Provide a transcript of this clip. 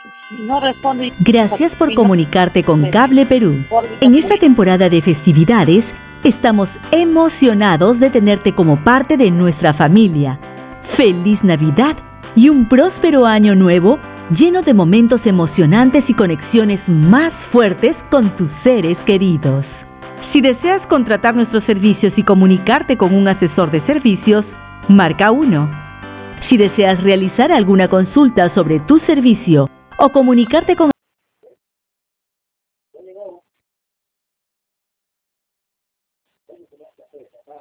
no responde. Gracias por comunicarte con Cable Perú. En esta temporada de festividades, estamos emocionados de tenerte como parte de nuestra familia. ¡Feliz Navidad y un próspero año nuevo lleno de momentos emocionantes y conexiones más fuertes con tus seres queridos! Si deseas contratar nuestros servicios y comunicarte con un asesor de servicios, marca 1. Si deseas realizar alguna consulta sobre tu servicio o comunicarte con